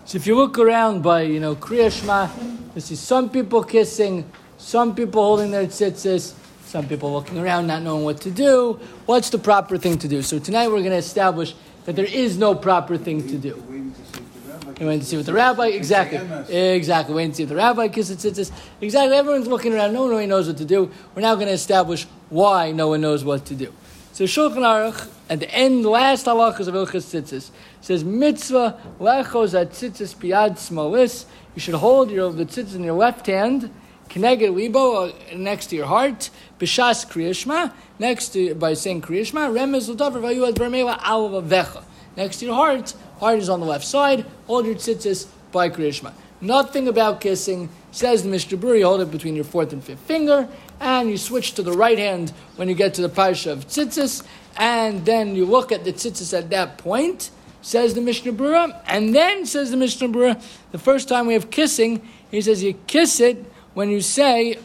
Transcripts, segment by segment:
So if you look around by, Kriya Shema, you see some people kissing, some people holding their tzitzis, some people looking around not knowing what to do. What's the proper thing to do? So tonight we're going to establish that there is no proper thing to do. You're waiting to see what the rabbi, exactly. Waiting to see if the rabbi kisses tzitzis. Exactly, everyone's looking around, no one really knows what to do. We're now going to establish why no one knows what to do. So Shulchan Aruch, at the end, last halachas of Ilchas Tzitzis, says, Mitzvah lechos at tzitzis biyad smalis. You should hold the tzitzis in your left hand, keneged libo, next to your heart, b'shas Kriya Shema, by saying Kriya Shema, remez l'davar v'ayuad vermela al vavecha. Next to your heart is on the left side, hold your tzitzis by Kriya Shema. Nothing about kissing. Says the Mishnah Berurah, you hold it between your fourth and fifth finger, and you switch to the right hand when you get to the parsha of tzitzis, and then you look at the tzitzis at that point, says the Mishnah Berurah, and then says the Mishnah Berurah, the first time we have kissing, he says you kiss it when you say,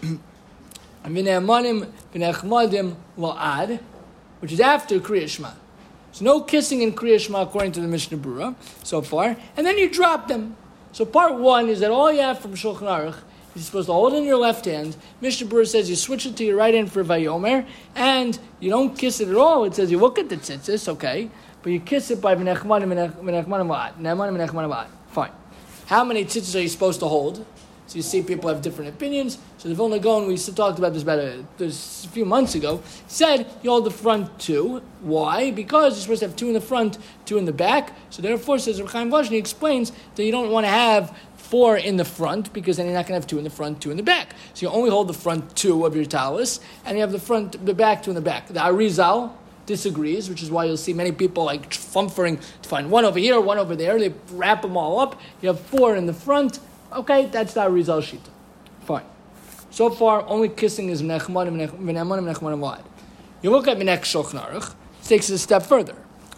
V'ne'amanim v'ne'achmadim la'ad, which is after Kriya Shema. So no kissing in Kriya Shema according to the Mishnah Berurah so far, and then you drop them. So part one is that all you have from Shulchan Aruch is you're supposed to hold it in your left hand. Mishnah Berurah says you switch it to your right hand for Vayomer, and you don't kiss it at all. It says you look at the tzitzis, okay, but you kiss it by v'nechmanim v'nechmanim. Fine. How many tzitzis are you supposed to hold? So you see people have different opinions. So the Vilna Gaon, we talked about this a few months ago, said you hold the front two. Why? Because you're supposed to have two in the front, two in the back. So therefore, says Reb Chaim Volozhin, he explains that you don't want to have four in the front, because then you're not going to have two in the front, two in the back. So you only hold the front two of your talis, and you have the back two in the back. The Arizal disagrees, which is why you'll see many people like fumfering to find one over here, one over there. They wrap them all up. You have four in the front. Okay, that's the Arizal Shita. Fine. So far, only kissing is v'nechmanim v'ad. You look at Minek Shulchan Aruch, it takes it a step further.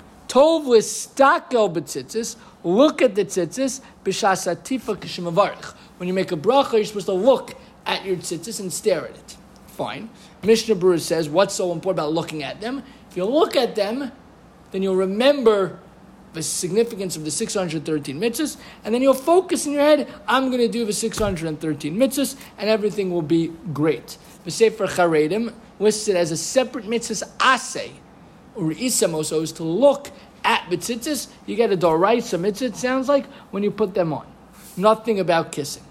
Tov l'stakel b'tzitzis, look at the tzitzis, b'shas atifa k'shemavarich. When you make a bracha, you're supposed to look at your tzitzis and stare at it. Fine. Mishnah Berurah says, what's so important about looking at them? If you look at them, then you'll remember the significance of the 613 mitzvahs, and then you'll focus in your head, I'm going to do the 613 mitzvahs, and everything will be great. The Sefer Charedim lists it as a separate mitzvah aseh, or isamos, is to look at the tzitzis. You get a doraisa mitzvah, it sounds like, when you put them on. Nothing about kissing.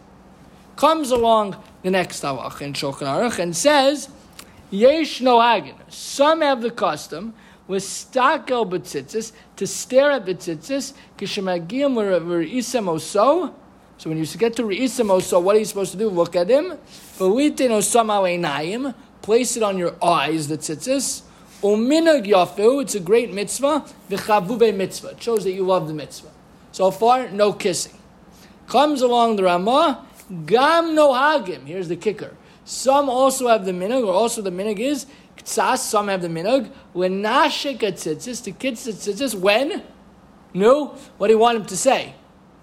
Comes along the next halach in Shulchan Aruch and says, Yesh nohagin. Some have the custom with stakel b'tzitzis, to stare at the tzitzis, k'shemagiyam re'isem oso. So when you get to re'isem oso, what are you supposed to do? Look at him. V'litin osam al einayim, place it on your eyes, the tzitzis. Uminag yafu, it's a great mitzvah. V'chavu mitzvah, it shows that you love the mitzvah. So far, no kissing. Comes along the Ramah, gam nohagim. Here's the kicker. Some also have the minhag, or also the minhag is ktsas. Some have the minhag when nashik tzitzis, to kiss the tzitzis. When? No. What do you want him to say?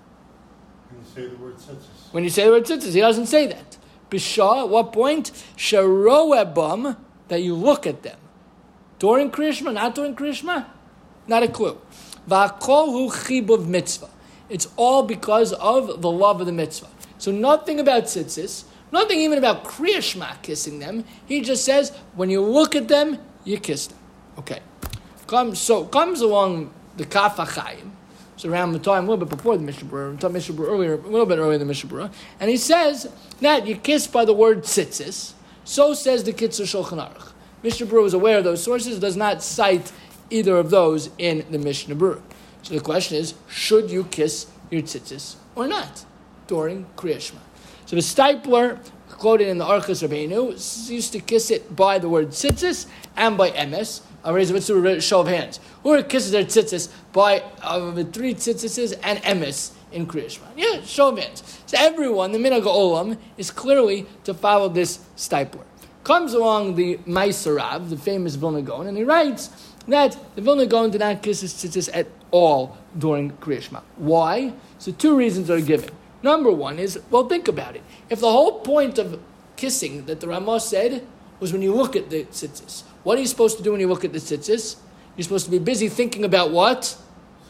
When you say the word tzitzis. When you say the word tzitzis, he doesn't say that. Bishah, at what point? Sharoebam, that you look at them. During Kriya Shema, not during Kriya Shema? Not a clue. V'akol hu chibuv mitzvah. It's all because of the love of the mitzvah. So nothing about tzitzis, nothing even about Kriya Shema kissing them. He just says, when you look at them, you kiss them. Okay. Comes along the Kaf HaChaim. It's around the time, a little bit before the Mishnah Berurah, earlier, a little bit earlier than Mishnah Berurah. And he says that you kiss by the word tzitzis. So says the Kitzur Shulchan Aruch. Mishnah Berurah was aware of those sources, does not cite either of those in the Mishnah Berurah. So the question is, should you kiss your tzitzis or not during Kriya Shema? So the Stipler, quoted in the Archas Rabbeinu, used to kiss it by the word tzitzis and by emes. I'll raise a show of hands. Who kisses their tzitzis by the three tzitzises and emes in Kriya Shema? Yeah, show of hands. So everyone, the Minhag Olam, is clearly to follow this Stipler. Comes along the Maisarav, the famous Vilna Gaon, and he writes that the Vilna Gaon did not kiss his tzitzis at all during Kriya Shema. Why? So two reasons are given. Number one is, well, think about it. If the whole point of kissing that the Ramah said was when you look at the tzitzis, what are you supposed to do when you look at the tzitzis? You're supposed to be busy thinking about what? 613.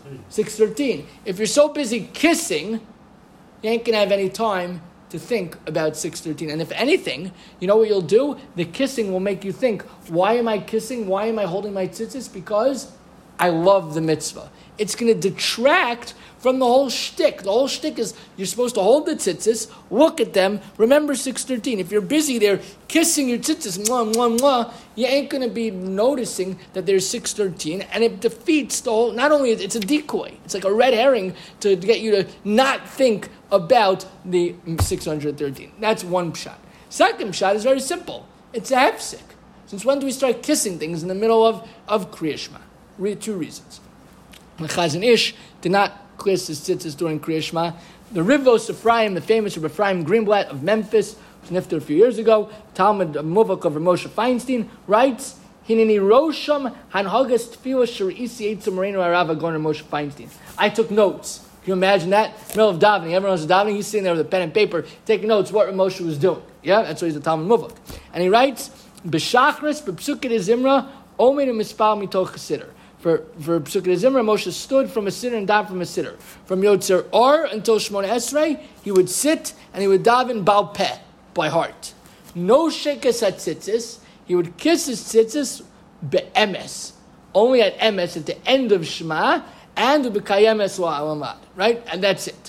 6:13. If you're so busy kissing, you ain't gonna have any time to think about 6:13. And if anything, you know what you'll do? The kissing will make you think, why am I kissing? Why am I holding my tzitzis? Because I love the mitzvah. It's going to detract from the whole shtick. The whole shtick is you're supposed to hold the tzitzis, look at them, remember 6:13. If you're busy there kissing your tzitzis, mwah, mwah, mwah, you ain't going to be noticing that there's 6:13, and it defeats the whole, not only, it's a decoy, it's like a red herring to get you to not think about the 613. That's one shot. Second shot is very simple. It's a hefsek. Since when do we start kissing things in the middle of Kriya Shema? Two reasons. The Chazon Ish did not kiss his tzitzis during Kriya Shema. The Rivos Ephraim, the famous Rav Ephraim Greenblatt of Memphis, was nifter a few years ago, Talmud Muvak of Rav Moshe Feinstein, writes, Hineni Rosham Hanhagas Tefillah Shari'isi Eitzim Moreno Arava Goner Moshe Feinstein. I took notes. Can you imagine that? Middle of davening, everyone was davening, he's sitting there with a pen and paper, taking notes what Rav Moshe was doing. Yeah, that's why he's the Talmud Muvak. And he writes, B'shachris b'psukei Zimra, Omer mispal mitoch chasider. For Psukei Zimra, Moshe stood from a sitter and davened from a sitter. From Yotzer Or until Shmona Esrei, he would sit and he would daven Baal Peh, by heart. No shekas at tzitzis. He would kiss his tzitzis be'emes. Only at emes, at the end of Shema, and b'kayemes la'alamad. Right? And that's it.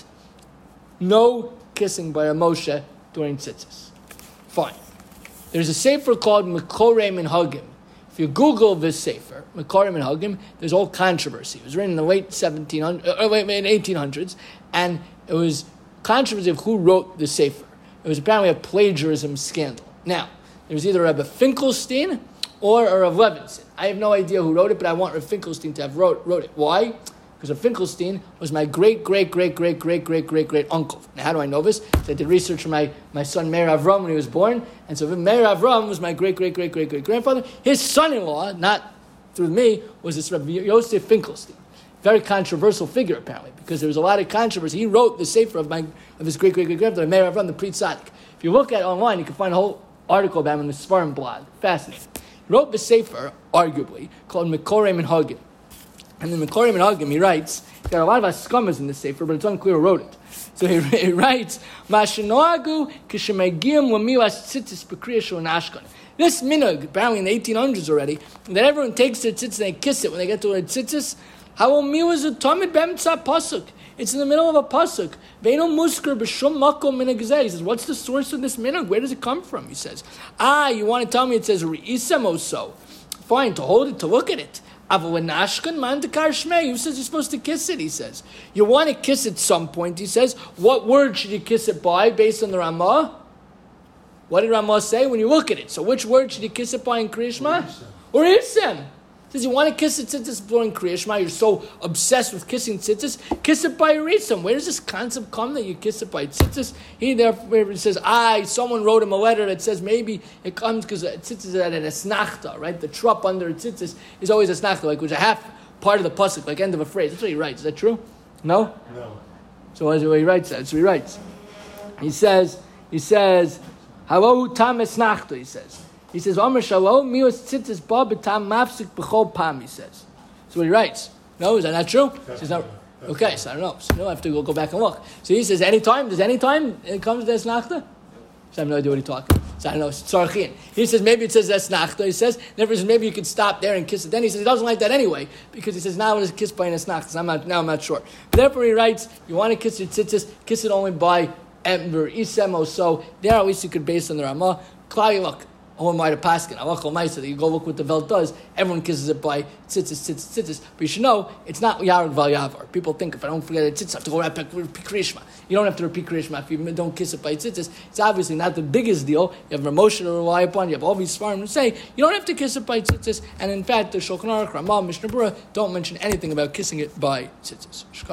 No kissing by a Moshe during tzitzis. Fine. There's a sefer called Mekorei Minhagim. If you Google this sefer, Mekorei Minhagim, there's all controversy. It was written in the late 1800s, and it was controversy of who wrote the sefer. It was apparently a plagiarism scandal. Now, there was either Rebbe Finkelstein or a Rav Levinson. I have no idea who wrote it, but I want Rav Finkelstein to have wrote it. Why? Because Rav Finkelstein was my great-great-great-great-great-great-great-great-uncle. Now, how do I know this? So I did research for my son Meir Avram when he was born, and so Meir Avram was my great-great-great-great-great-grandfather. His son-in-law, not through me, was this Rabbi Yosef Finkelstein. Very controversial figure, apparently, because there was a lot of controversy. He wrote the sefer of his great-great-great-grandfather, Meir Avram, the Pri Tzaddik. If you look at it online, you can find a whole article about him in the Sfarim blog. Fascinating. He wrote the sefer, arguably, called Mekorei Minhagim. And in Mekorei Minhagim, he writes, he's got a lot of askamas in this sefer, but it's unclear who wrote it. So he writes, Mashenoagu kishemegiam lamilas tzitzis b'kriya shel nashkan. This minhag, apparently in the 1800s already, that everyone takes their tzitzis and they kiss it when they get to a tzitzis, how miwas a tamid b'emtza pasuk. It's in the middle of a pasuk. Ve'eno muskar b'shum makom min hagzeh. He says, what's the source of this minhag? Where does it come from? He says, you want to tell me it says re'isem oso. Fine, to hold it, to look at it. Avalonashkan mandakar shmei. Who says you're supposed to kiss it? He says. You want to kiss at some point. He says. What word should you kiss it by based on the Ramah? What did Ramah say when you look at it? So which word should you kiss it by in Kriya Shema? Or Isem. He says you want to kiss it tzitzis during Kriya Shema. You're so obsessed with kissing tzitzis. Kiss it by Isem. Where does this concept come that you kiss it by tzitzis? He therefore says, someone wrote him a letter that says maybe it comes because tzitzis is at an esnachta, right? The trup under a tzitzis is always a esnachta, like which is a half part of the pasuk, like end of a phrase. That's what he writes. Is that true? No? No. So that's what he writes. That's what he writes. He says, Halo tam esnachta, he says. He says, Omer Shalom, mios tzitzis ba b'tam mafsik b'chol pam, he says. That's what he writes. No, is that not true? He says, no. Okay, so I don't know. So you'll have to go back and look. So he says, anytime it comes to esnachta? So I have no idea what he's talking. So I don't know. It's tzarchin. He says, maybe it says esnachta. He says, never says, maybe you could stop there and kiss it. Then he says, he doesn't like that anyway, because he says, now it is kissed by an esnachta. So I'm not sure. Therefore he writes, you want to kiss your tzitzis, kiss it only by ember, isem, or so. There at least you could base on the Ramah. Klai, look. Oh, my the paskin, Allah Maisa, that you go look what the Velt does. Everyone kisses it by tzitzis. But you should know, it's not Yarag Val Yavar. People think if I don't forget a tzitzis, I have to go repeat Kriya Shema. You don't have to repeat Kriya Shema if you don't kiss it by tzitzis. It's obviously not the biggest deal. You have Ramosha to rely upon. You have all these Svarim to say, you don't have to kiss it by tzitzis. And in fact, the Shulchan Aruch, Ramah, Mishnah Berurah don't mention anything about kissing it by tzitzis.